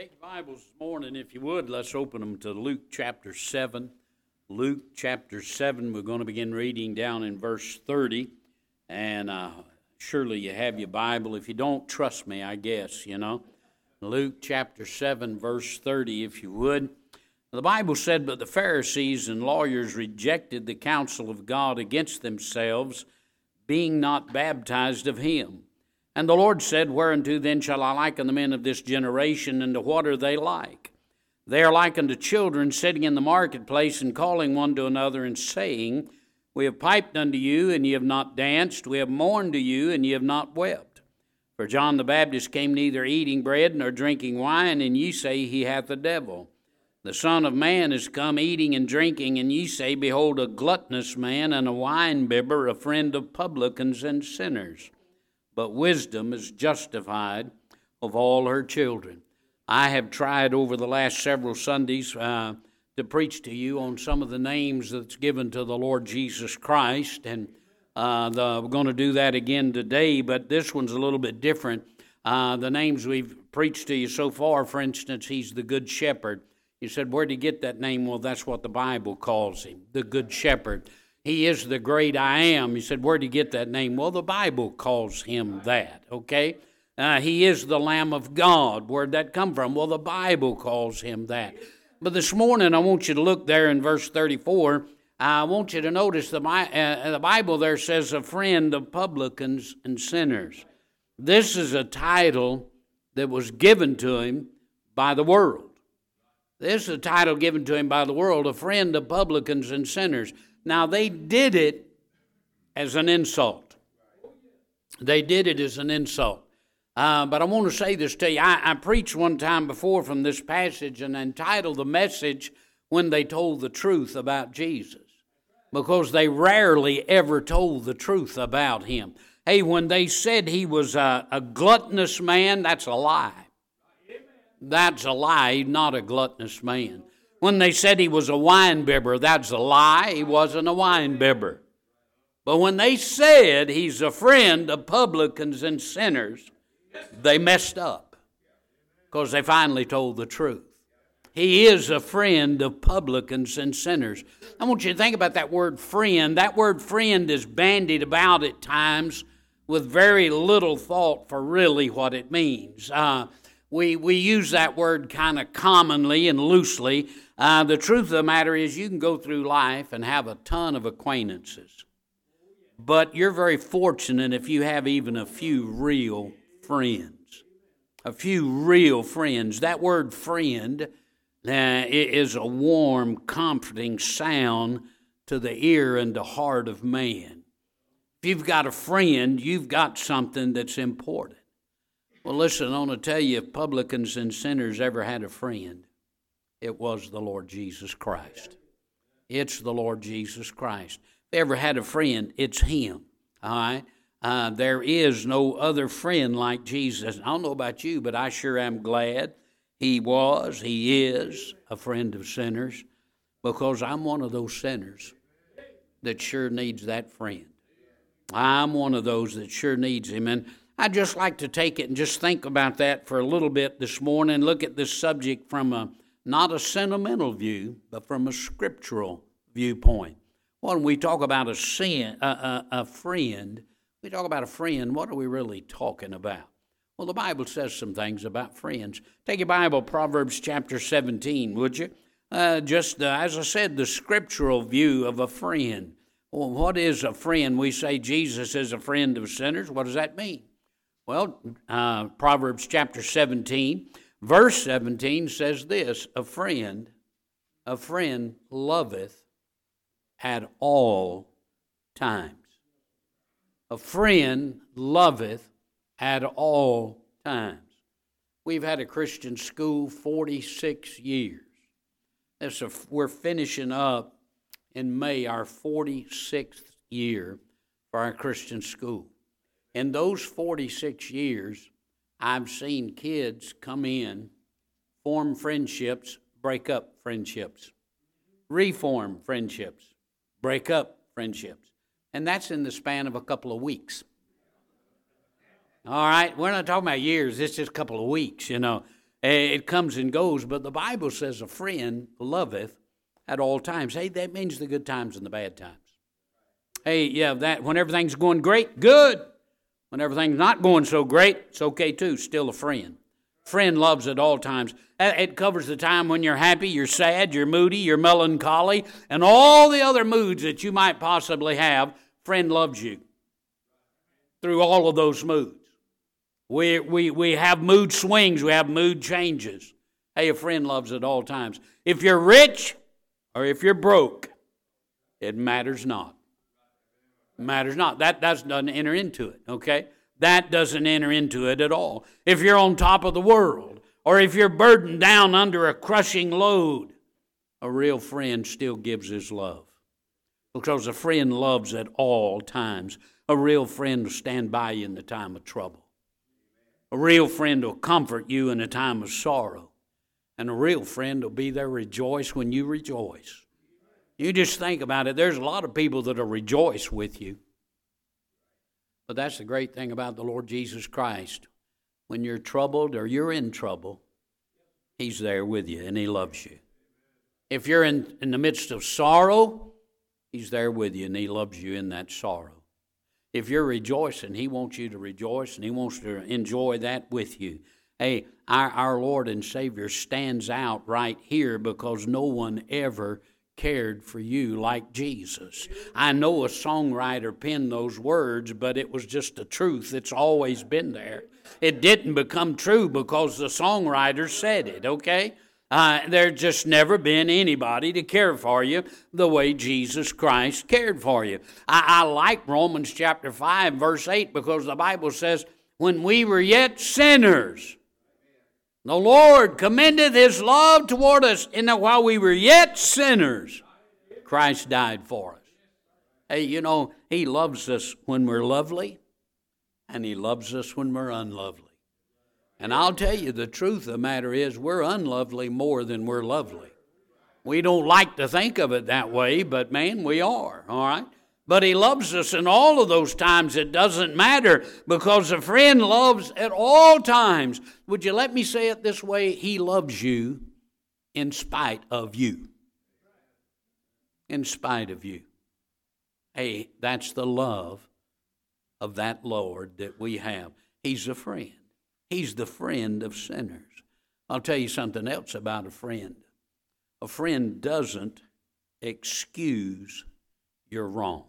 Take your Bibles this morning, if you would. Let's open them to Luke chapter 7. Luke chapter 7, we're going to begin reading down in verse 30. And surely you have your Bible. If you don't, trust me, I guess, Luke chapter 7, verse 30, if you would. The Bible said, "But the Pharisees and lawyers rejected the counsel of God against themselves, being not baptized of him. And the Lord said, Whereunto then shall I liken the men of this generation, and to what are they like? They are like unto children sitting in the marketplace, and calling one to another, and saying, We have piped unto you, and ye have not danced. We have mourned to you, and ye have not wept. For John the Baptist came neither eating bread nor drinking wine, and ye say, He hath a devil. The Son of Man is come eating and drinking, and ye say, Behold, a gluttonous man, and a winebibber, a friend of publicans and sinners. But wisdom is justified of all her children." I have tried over the last several Sundays to preach to you on some of the names that's given to the Lord Jesus Christ, and we're going to do that again today, but this one's a little bit different. The names we've preached to you so far, for instance, He's the Good Shepherd. You said, where'd he get that name? Well, that's what the Bible calls Him, the Good Shepherd. He is the great I am. You said, where'd he get that name? Well, the Bible calls Him that, okay? He is the Lamb of God. Where'd that come from? Well, the Bible calls Him that. But this morning, I want you to look there in verse 34. I want you to notice the Bible there says, a friend of publicans and sinners. This is a title that was given to Him by the world. This is a title given to Him by the world, a friend of publicans and sinners. Now, they did it as an insult. They did it as an insult. But I want to say this to you. I preached one time before from this passage and entitled the message, When They Told the Truth About Jesus. Because they rarely ever told the truth about Him. Hey, when they said He was a gluttonous man, that's a lie. That's a lie. He's not a gluttonous man. When they said He was a winebibber, that's a lie. He wasn't a winebibber. But when they said He's a friend of publicans and sinners, they messed up because they finally told the truth. He is a friend of publicans and sinners. I want you to think about that word friend. That word friend is bandied about at times with very little thought for really what it means. We use that word kind of commonly and loosely. The truth of the matter is you can go through life and have a ton of acquaintances. But you're very fortunate if you have even a few real friends. A few real friends. That word friend is a warm, comforting sound to the ear and the heart of man. If you've got a friend, you've got something that's important. Well, listen, I want to tell you, if publicans and sinners ever had a friend, it was the Lord Jesus Christ. It's the Lord Jesus Christ. If they ever had a friend, it's Him. All right? There is no other friend like Jesus. I don't know about you, but I sure am glad He is a friend of sinners, because I'm one of those sinners that sure needs that friend. I'm one of those that sure needs Him. And I'd just like to take it and just think about that for a little bit this morning. Look at this subject from not a sentimental view, but from a scriptural viewpoint. When we talk about a friend, we talk about a friend, what are we really talking about? Well, the Bible says some things about friends. Take your Bible, Proverbs chapter 17, would you? As I said, the scriptural view of a friend. Well, what is a friend? We say Jesus is a friend of sinners. What does that mean? Well, Proverbs chapter 17, verse 17 says this, a friend loveth at all times. A friend loveth at all times. We've had a Christian school 46 years. We're finishing up in May our 46th year for our Christian school. In those 46 years, I've seen kids come in, form friendships, break up friendships, reform friendships, break up friendships. And that's in the span of a couple of weeks. All right, we're not talking about years. It's just a couple of weeks, It comes and goes, but the Bible says a friend loveth at all times. Hey, that means the good times and the bad times. Hey, yeah, that when everything's going great, good. When everything's not going so great, it's okay too, still a friend. Friend loves at all times. It covers the time when you're happy, you're sad, you're moody, you're melancholy, and all the other moods that you might possibly have. Friend loves you through all of those moods. We have mood swings, we have mood changes. Hey, a friend loves at all times. If you're rich or if you're broke, it matters not. It matters not. That doesn't enter into it, okay? That doesn't enter into it at all. If you're on top of the world or if you're burdened down under a crushing load, a real friend still gives his love. Because a friend loves at all times. A real friend will stand by you in the time of trouble. A real friend will comfort you in a time of sorrow. And a real friend will be there rejoice when you rejoice. You just think about it. There's a lot of people that will rejoice with you. But that's the great thing about the Lord Jesus Christ. When you're troubled or you're in trouble, He's there with you and He loves you. If you're in the midst of sorrow, He's there with you and He loves you in that sorrow. If you're rejoicing, He wants you to rejoice and He wants to enjoy that with you. Hey, our Lord and Savior stands out right here because no one ever cared for you like Jesus. I know a songwriter penned those words, but it was just the truth. It's always been there. It didn't become true because the songwriter said it, okay? There's just never been anybody to care for you the way Jesus Christ cared for you. I like Romans chapter 5, verse 8, because the Bible says, when we were yet sinners, the Lord commendeth His love toward us, in that while we were yet sinners, Christ died for us. Hey, you know, He loves us when we're lovely, and He loves us when we're unlovely. And I'll tell you, the truth of the matter is we're unlovely more than we're lovely. We don't like to think of it that way, but man, we are, all right? But He loves us in all of those times. It doesn't matter because a friend loves at all times. Would you let me say it this way? He loves you in spite of you. In spite of you. Hey, that's the love of that Lord that we have. He's a friend. He's the friend of sinners. I'll tell you something else about a friend. A friend doesn't excuse your wrong.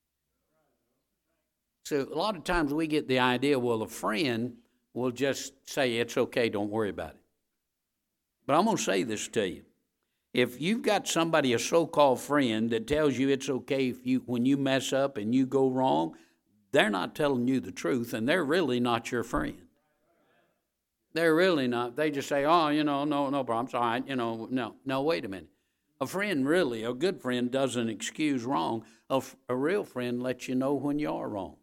So a lot of times we get the idea, well, a friend will just say, it's okay, don't worry about it. But I'm going to say this to you. If you've got somebody, a so-called friend, that tells you it's okay when you mess up and you go wrong, they're not telling you the truth, and they're really not your friend. They're really not. They just say, oh, no problem, it's all right, no, wait a minute. A friend really, a good friend doesn't excuse wrong. A real friend lets you know when you are wrong.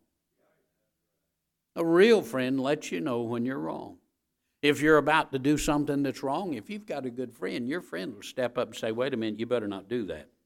A real friend lets you know when you're wrong. If you're about to do something that's wrong, if you've got a good friend, your friend will step up and say, wait a minute, you better not do that.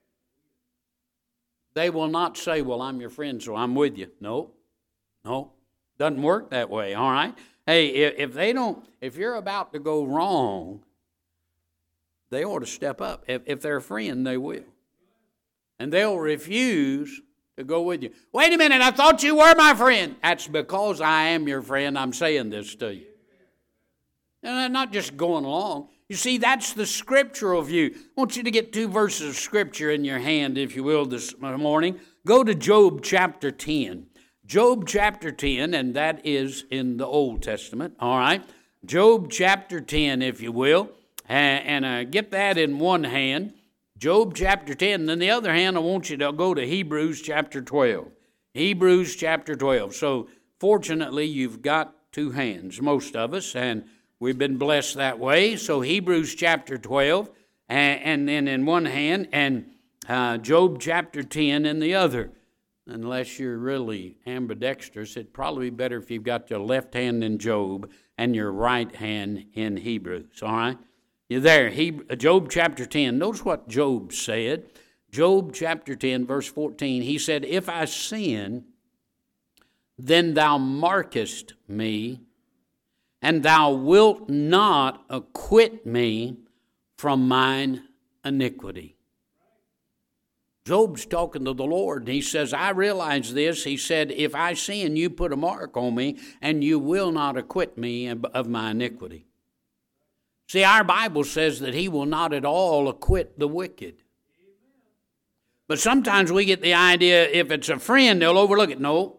They will not say, well, I'm your friend, so I'm with you. No, doesn't work that way, all right? Hey, if you're about to go wrong, they ought to step up. If they're a friend, they will. And they'll refuse to go with you. Wait a minute, I thought you were my friend. That's because I am your friend. I'm saying this to you. And I'm not just going along. You see, that's the scriptural view. I want you to get 2 verses of scripture in your hand, if you will, this morning. Go to Job chapter 10. Job chapter 10, and that is in the Old Testament, all right? Job chapter 10, if you will, and get that in one hand. Job chapter 10, and then the other hand, I want you to go to Hebrews chapter 12. Hebrews chapter 12. So, fortunately, you've got 2 hands, most of us, and we've been blessed that way. So, Hebrews chapter 12, and then in one hand, and Job chapter 10 in the other. Unless you're really ambidextrous, it'd probably be better if you've got your left hand in Job and your right hand in Hebrews, all right? You're there, Job chapter 10. Notice what Job said. Job chapter 10, verse 14. He said, if I sin, then thou markest me, and thou wilt not acquit me from mine iniquity. Job's talking to the Lord, and he says, I realize this. He said, if I sin, you put a mark on me, and you will not acquit me of my iniquity. See, our Bible says that he will not at all acquit the wicked. But sometimes we get the idea if it's a friend, they'll overlook it. No.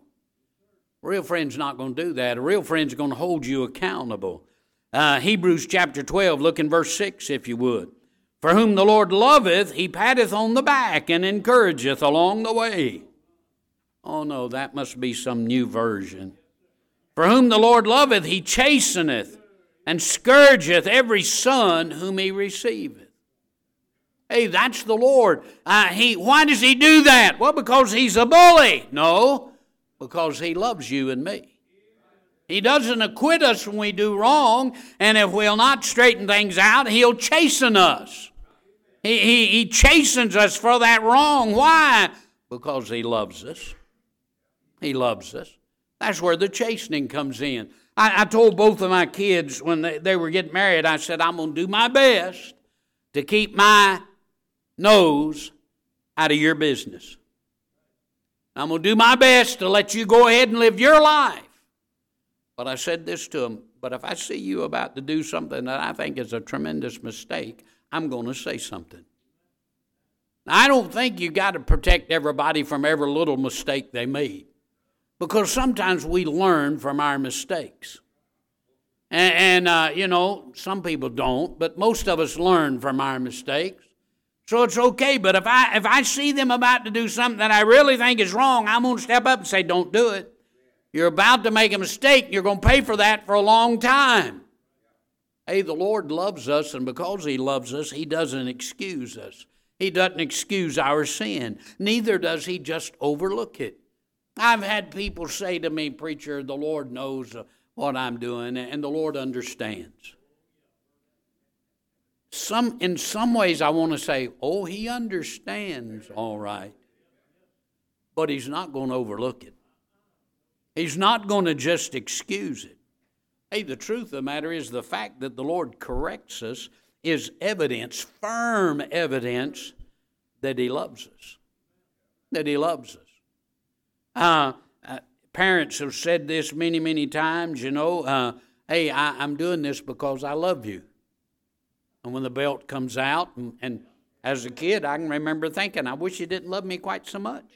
A real friend's not going to do that. A real friend's going to hold you accountable. Hebrews chapter 12, look in verse 6 if you would. For whom the Lord loveth, he patteth on the back and encourageth along the way. Oh no, that must be some new version. For whom the Lord loveth, he chasteneth and scourgeth every son whom he receiveth. Hey, that's the Lord. Why does he do that? Well, because he's a bully. No, because he loves you and me. He doesn't acquit us when we do wrong, and if we'll not straighten things out, he'll chasten us. He chastens us for that wrong. Why? Because he loves us. He loves us. That's where the chastening comes in. I told both of my kids when they were getting married, I said, I'm going to do my best to keep my nose out of your business. I'm going to do my best to let you go ahead and live your life. But I said this to them, but if I see you about to do something that I think is a tremendous mistake, I'm going to say something. Now, I don't think you got to protect everybody from every little mistake they made, because sometimes we learn from our mistakes. And some people don't, but most of us learn from our mistakes. So it's okay, but if I see them about to do something that I really think is wrong, I'm going to step up and say, don't do it. You're about to make a mistake. You're going to pay for that for a long time. Hey, the Lord loves us, and because he loves us, he doesn't excuse us. He doesn't excuse our sin. Neither does he just overlook it. I've had people say to me, preacher, the Lord knows what I'm doing, and the Lord understands. In some ways I want to say, oh, he understands, all right. But he's not going to overlook it. He's not going to just excuse it. Hey, the truth of the matter is the fact that the Lord corrects us is evidence, firm evidence, that he loves us. That he loves us. Parents have said this many, many times, hey, I'm doing this because I love you. And when the belt comes out, and as a kid, I can remember thinking, I wish you didn't love me quite so much.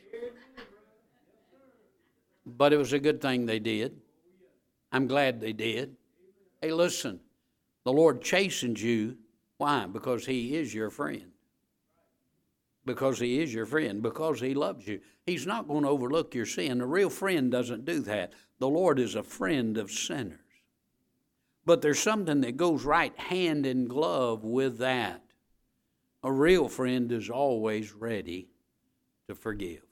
But it was a good thing they did. I'm glad they did. Hey, listen, the Lord chastens you. Why? Because he is your friend. Because he is your friend. Because he loves you. He's not going to overlook your sin. A real friend doesn't do that. The Lord is a friend of sinners. But there's something that goes right hand in glove with that. A real friend is always ready to forgive.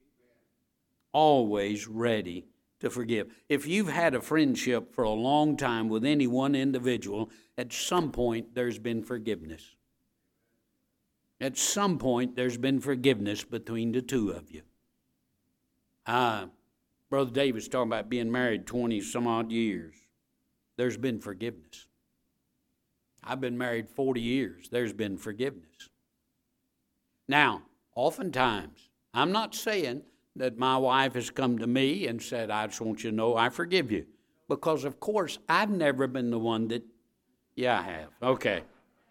Always ready to forgive. If you've had a friendship for a long time with any one individual, at some point there's been forgiveness. At some point there's been forgiveness between the two of you. Brother David's talking about being married 20 some odd years. There's been forgiveness. I've been married 40 years. There's been forgiveness. Now, oftentimes, I'm not saying that my wife has come to me and said, I just want you to know I forgive you. Because, of course, I've never been the one that, yeah, I have. Okay.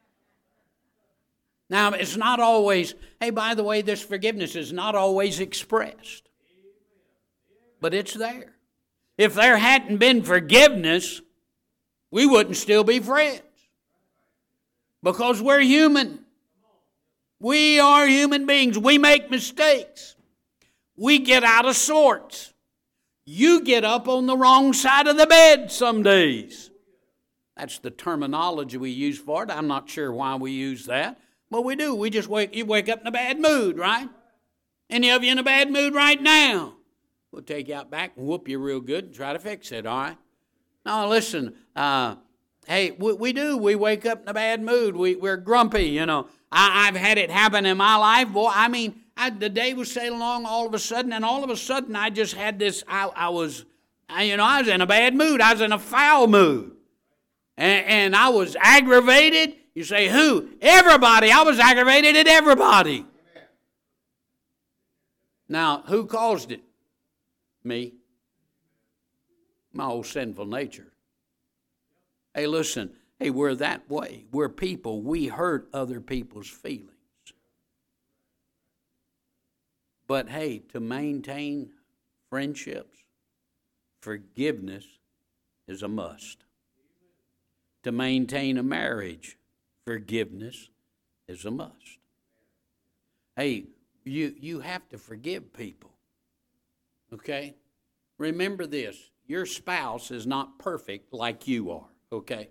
Now, it's not always, hey, by the way, this forgiveness is not always expressed. But it's there. If there hadn't been forgiveness, we wouldn't still be friends. Because we're human. We are human beings. We make mistakes. We get out of sorts. You get up on the wrong side of the bed some days. That's the terminology we use for it. I'm not sure why we use that, but we do. You wake up in a bad mood, right? Any of you in a bad mood right now? We'll take you out back and whoop you real good and try to fix it, all right? Now, listen, hey, we do. We wake up in a bad mood. We're grumpy, I've had it happen in my life. Boy, the day was sailing along all of a sudden, and all of a sudden I just had this, I was I was in a bad mood. I was in a foul mood. And I was aggravated. You say, who? Everybody. I was aggravated at everybody. Now, who caused it? Me. My old sinful nature. Hey, listen. Hey, we're that way. We're people. We hurt other people's feelings. But hey, to maintain friendships, forgiveness is a must. To maintain a marriage, forgiveness is a must. Hey, you have to forgive people. Okay? Remember this. Your spouse is not perfect like you are. Okay?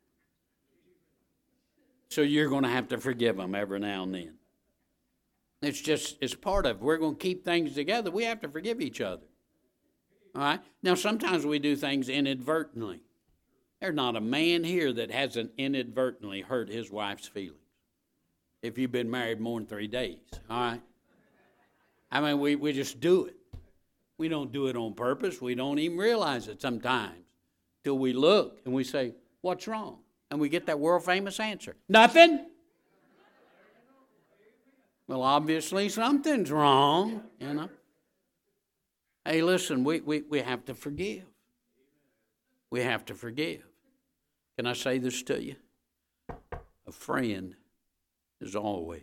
So you're going to have to forgive them every now and then. It's part of it. We're going to keep things together. We have to forgive each other. All right? Now, sometimes we do things inadvertently. There's not a man here that hasn't inadvertently hurt his wife's feelings. If you've been married more than 3 days, all right? I mean, we just do it. We don't do it on purpose. We don't even realize it sometimes till we look and we say, what's wrong? And we get that world-famous answer. Nothing. Well, obviously something's wrong, Hey, listen, we have to forgive. We have to forgive. Can I say this to you? A friend is always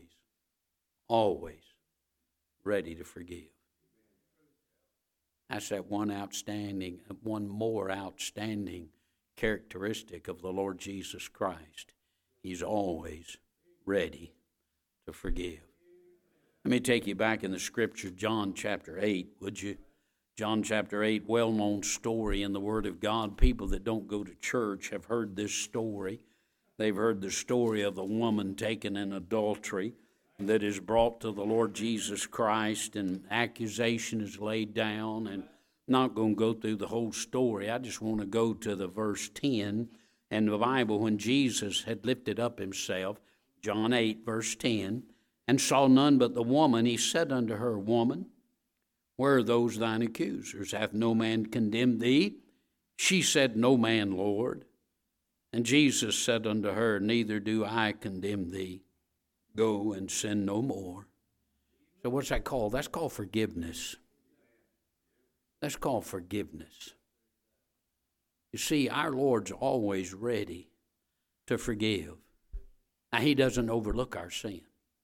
ready to forgive. That's that one more outstanding characteristic of the Lord Jesus Christ. He's always ready to forgive. Let me take you back in the scripture, John chapter 8, would you? John chapter 8, well-known story in the Word of God. People that don't go to church have heard this story. They've heard the story of the woman taken in adultery that is brought to the Lord Jesus Christ, and accusation is laid down. And I'm not going to go through the whole story. I just want to go to the verse 10 in the Bible. When Jesus had lifted up himself, John 8, verse 10, and saw none but the woman, he said unto her, Woman, where are those thine accusers? Hath no man condemned thee? She said, No man, Lord. And Jesus said unto her, Neither do I condemn thee. Go and sin no more. So what's that called? That's called forgiveness. That's called forgiveness. You see, our Lord's always ready to forgive. Now, he doesn't overlook our sin.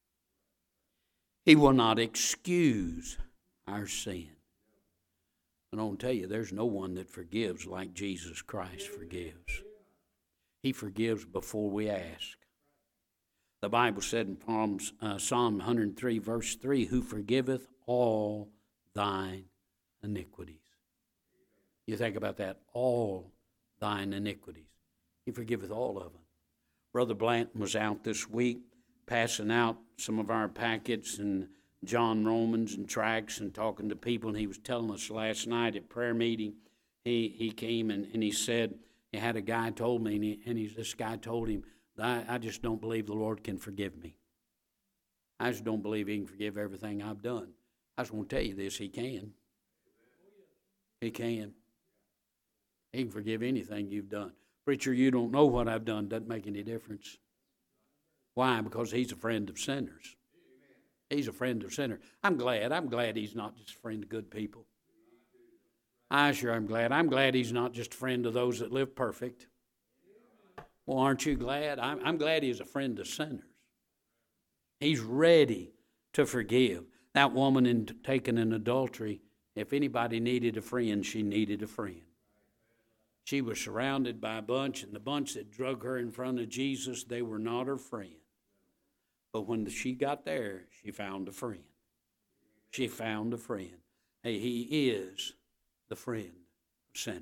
He will not excuse our sin. And I want to tell you, there's no one that forgives like Jesus Christ forgives. He forgives before we ask. The Bible said in Psalm 103, verse 3, Who forgiveth all thine iniquities. You think about that, all thine iniquities. He forgiveth all of them. Brother Blanton was out this week passing out some of our packets and John Romans and tracts and talking to people, and he was telling us last night at prayer meeting, he came and he said, he had a guy told me, this guy told him, I just don't believe the Lord can forgive me. I just don't believe he can forgive everything I've done. I just want to tell you this, he can. He can. He can forgive anything you've done. Preacher, you don't know what I've done. Doesn't make any difference. Why? Because he's a friend of sinners. He's a friend of sinners. I'm glad he's not just a friend of good people. I sure am glad. I'm glad he's not just a friend of those that live perfect. Well, aren't you glad? I'm glad he's a friend of sinners. He's ready to forgive. That woman taken in adultery, if anybody needed a friend, she needed a friend. She was surrounded by a bunch, and the bunch that drug her in front of Jesus, they were not her friend. But when she got there, she found a friend. She found a friend. Hey, he is the friend of sinners.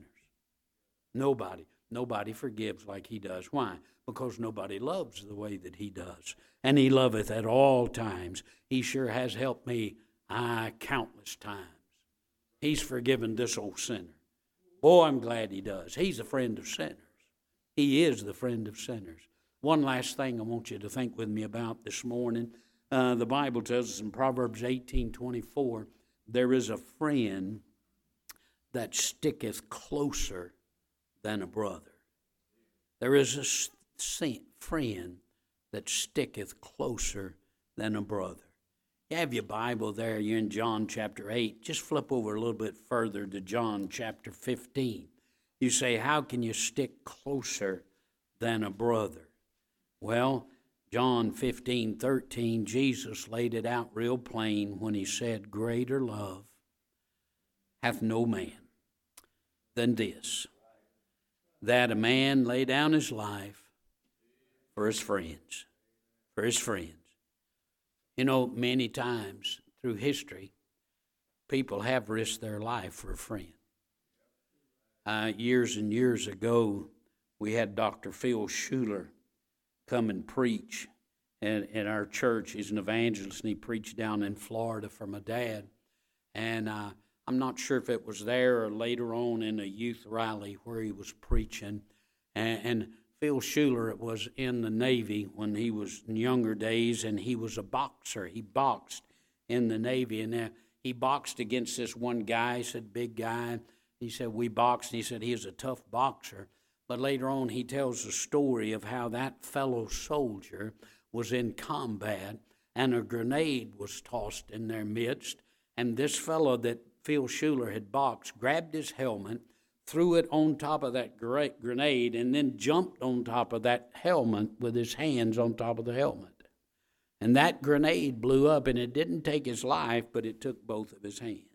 Nobody forgives like he does. Why? Because nobody loves the way that he does. And he loveth at all times. He sure has helped me countless times. He's forgiven this old sinner. Boy, I'm glad he does. He's a friend of sinners. He is the friend of sinners. One last thing I want you to think with me about this morning. The Bible tells us in Proverbs 18:24, there is a friend that sticketh closer than a brother. There is a friend that sticketh closer than a brother. You have your Bible there. You're in John chapter 8. Just flip over a little bit further to John chapter 15. You say, how can you stick closer than a brother? Well, John 15:13, Jesus laid it out real plain when he said, greater love hath no man than this, that a man lay down his life for his friends. For his friends. You know, many times through history, people have risked their life for a friend. Years and years ago, we had Dr. Phil Schuler come and preach in our church. He's an evangelist, and he preached down in Florida for my dad. And I'm not sure if it was there or later on in a youth rally where he was preaching. And Phil Schuler was in the Navy when he was in younger days, and he was a boxer. He boxed in the Navy, and he boxed against this one guy. He said, big guy. He said, we boxed, and he said he was a tough boxer. But later on, he tells the story of how that fellow soldier was in combat, and a grenade was tossed in their midst, and this fellow that Phil Schuler had boxed grabbed his helmet, threw it on top of that grenade, and then jumped on top of that helmet with his hands on top of the helmet. And that grenade blew up, and it didn't take his life, but it took both of his hands.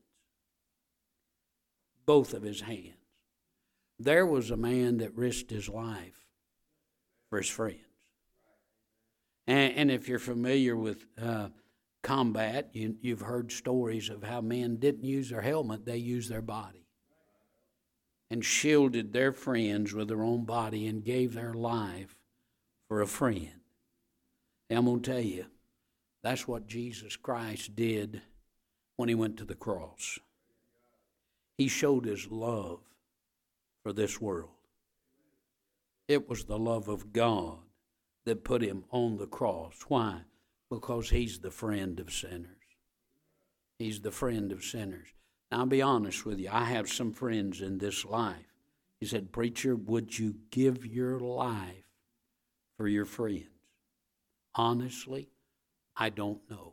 Both of his hands. There was a man that risked his life for his friends. And if you're familiar with combat, you've heard stories of how men didn't use their helmet, they used their body. And shielded their friends with their own body and gave their life for a friend. And I'm going to tell you, that's what Jesus Christ did when he went to the cross. He showed his love for this world. It was the love of God that put him on the cross. Why? Because he's the friend of sinners. He's the friend of sinners. Now, I'll be honest with you. I have some friends in this life. He said, preacher, would you give your life for your friends? Honestly, I don't know.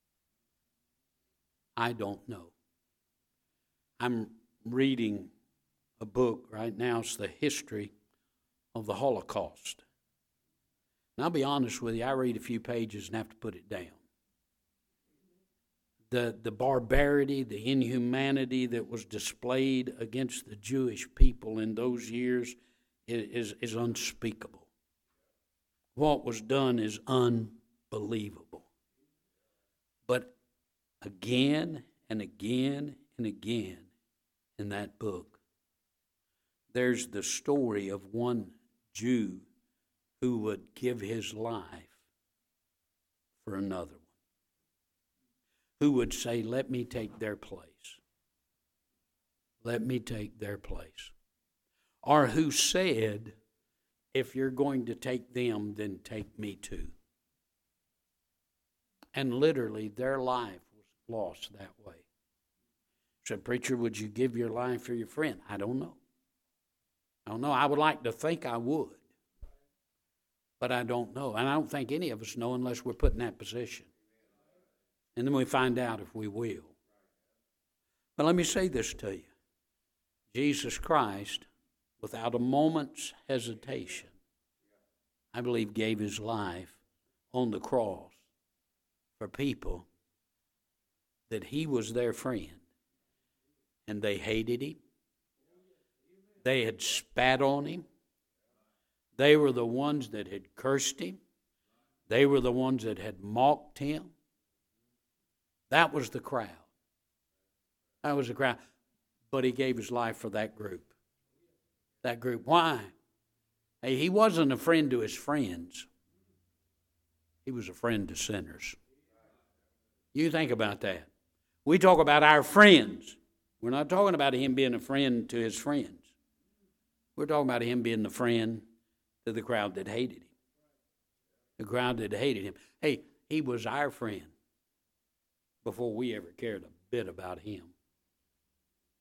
I don't know. I'm reading a book right now. It's the history of the Holocaust. And I'll be honest with you, I read a few pages and have to put it down. The barbarity, the inhumanity that was displayed against the Jewish people in those years is unspeakable. What was done is unbelievable. But again and again and again in that book, there's the story of one Jew who would give his life for another one. Who would say, let me take their place. Let me take their place. Or who said, if you're going to take them, then take me too. And literally, their life was lost that way. Said, preacher, would you give your life for your friend? I don't know. I don't know. I would like to think I would. But I don't know. And I don't think any of us know unless we're put in that position. And then we find out if we will. But let me say this to you. Jesus Christ, without a moment's hesitation, I believe gave his life on the cross for people that he was their friend. And they hated him. They had spat on him. They were the ones that had cursed him. They were the ones that had mocked him. That was the crowd. That was the crowd. But he gave his life for that group. That group. Why? Hey, he wasn't a friend to his friends. He was a friend to sinners. You think about that. We talk about our friends. We're not talking about him being a friend to his friends. We're talking about him being the friend to the crowd that hated him. The crowd that hated him. Hey, he was our friend before we ever cared a bit about him.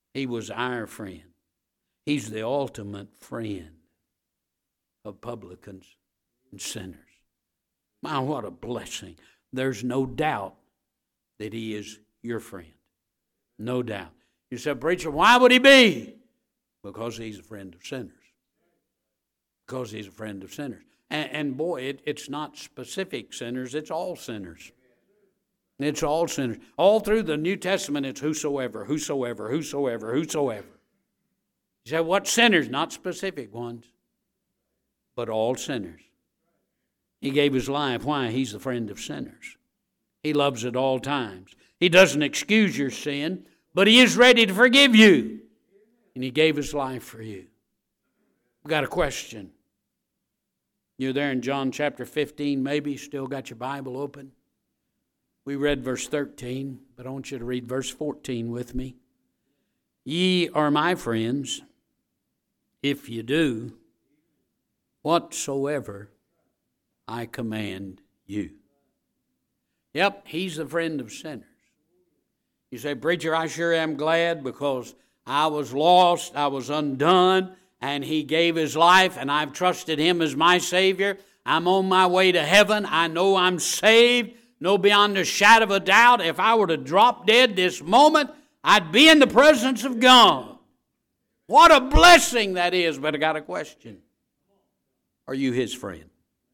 He was our friend. He's the ultimate friend of publicans and sinners. My, what a blessing. There's no doubt that he is your friend. No doubt. You said, preacher, why would he be? Because he's a friend of sinners. Because he's a friend of sinners. And boy, it's not specific sinners, it's all sinners. It's all sinners. All through the New Testament, it's whosoever, whosoever, whosoever, whosoever. You say, what sinners? Not specific ones, but all sinners. He gave his life. Why? He's the friend of sinners. He loves at all times. He doesn't excuse your sin, but he is ready to forgive you. And he gave his life for you. We've got a question. You're there in John chapter 15, maybe. Still got your Bible open. We read verse 13, but I want you to read verse 14 with me. Ye are my friends, if you do whatsoever I command you. Yep, he's a friend of sinners. You say, preacher, I sure am glad because I was lost, I was undone, and he gave his life, and I've trusted him as my Savior. I'm on my way to heaven. I know I'm saved. Know beyond a shadow of a doubt, if I were to drop dead this moment, I'd be in the presence of God. What a blessing that is. But I got a question. Are you his friend?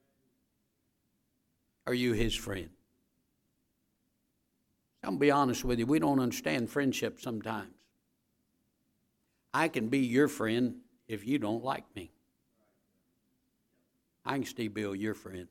Are you his friend? I'm going to be honest with you. We don't understand friendship sometimes. I can be your friend if you don't like me. I can still be your friend.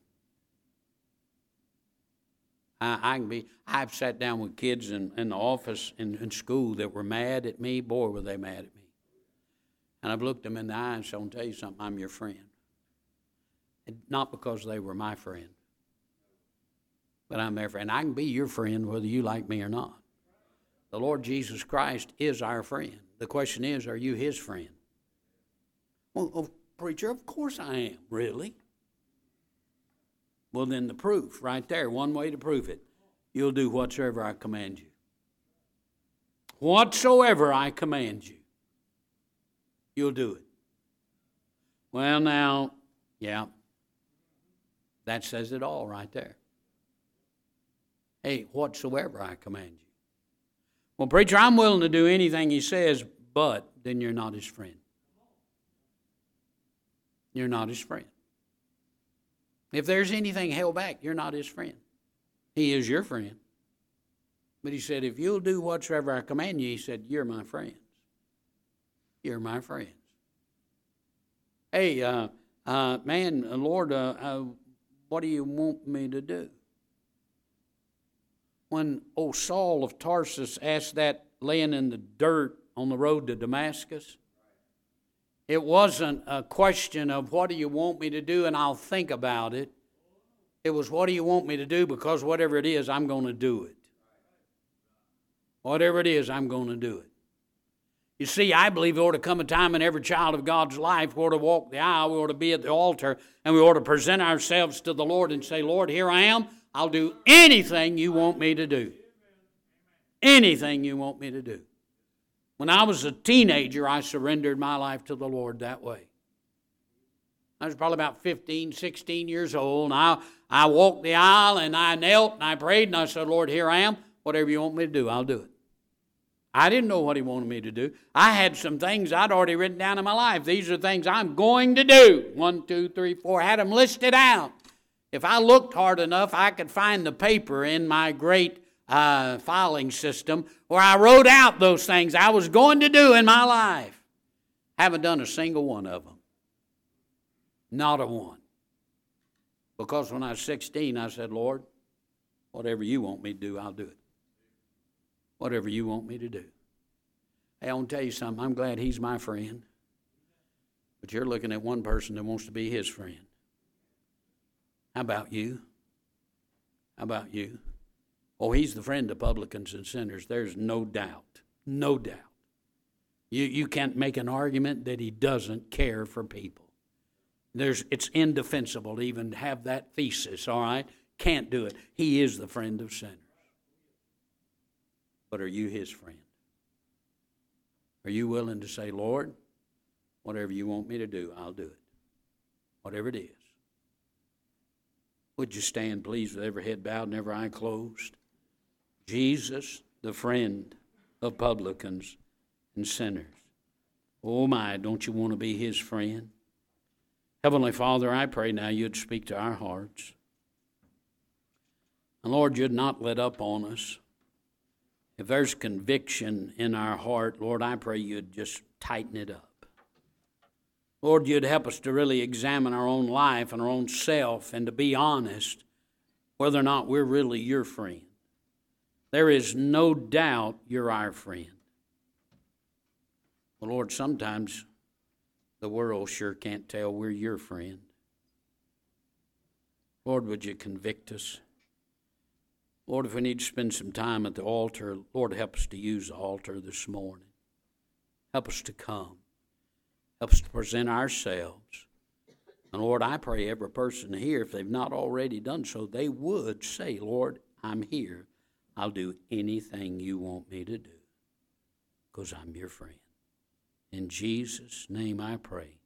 I've sat down with kids in the office in school that were mad at me. Boy, were they mad at me. And I've looked them in the eye and said, I'll tell you something, I'm your friend. And not because they were my friend, but I'm their friend. I can be your friend whether you like me or not. The Lord Jesus Christ is our friend. The question is, are you his friend? Well, preacher, of course I am. Really? Well, then the proof right there, one way to prove it. You'll do whatsoever I command you. Whatsoever I command you, you'll do it. Well, now, yeah, that says it all right there. Hey, whatsoever I command you. Well, preacher, I'm willing to do anything he says, but then you're not his friend. You're not his friend. If there's anything held back, you're not his friend. He is your friend. But he said, if you'll do whatsoever I command you, he said, you're my friends. You're my friends. Hey, Lord, what do you want me to do? When old Saul of Tarsus asked that laying in the dirt on the road to Damascus, it wasn't a question of what do you want me to do and I'll think about it. It was what do you want me to do, because whatever it is, I'm going to do it. Whatever it is, I'm going to do it. You see, I believe there ought to come a time in every child of God's life, we ought to walk the aisle, we ought to be at the altar, and we ought to present ourselves to the Lord and say, Lord, here I am. I'll do anything you want me to do. Anything you want me to do. When I was a teenager, I surrendered my life to the Lord that way. I was probably about 15, 16 years old, and I walked the aisle, and I knelt, and I prayed, and I said, Lord, here I am. Whatever you want me to do, I'll do it. I didn't know what he wanted me to do. I had some things I'd already written down in my life. These are things I'm going to do. 1, 2, 3, 4. I had them listed out. If I looked hard enough, I could find the paper in my great filing system where I wrote out those things I was going to do in my life. Haven't done a single one of them. Not a one. Because when I was 16, I said, Lord, whatever you want me to do, I'll do it. Whatever you want me to do. Hey, I want to tell you something. I'm glad he's my friend. But you're looking at one person that wants to be his friend. How about you? How about you? Oh, he's the friend of publicans and sinners. There's no doubt. No doubt. You can't make an argument that he doesn't care for people. It's indefensible to even have that thesis, all right? Can't do it. He is the friend of sinners. But are you his friend? Are you willing to say, Lord, whatever you want me to do, I'll do it, whatever it is? Would you stand, please, with every head bowed and every eye closed? Jesus, the friend of publicans and sinners. Oh my, don't you want to be his friend? Heavenly Father, I pray now you'd speak to our hearts. And Lord, you'd not let up on us. If there's conviction in our heart, Lord, I pray you'd just tighten it up. Lord, you'd help us to really examine our own life and our own self and to be honest whether or not we're really your friend. There is no doubt you're our friend. Well, Lord, sometimes the world sure can't tell we're your friend. Lord, would you convict us? Lord, if we need to spend some time at the altar, Lord, help us to use the altar this morning. Help us to come. Help us to present ourselves. And Lord, I pray every person here, if they've not already done so, they would say, Lord, I'm here. I'll do anything you want me to do because I'm your friend. In Jesus' name I pray.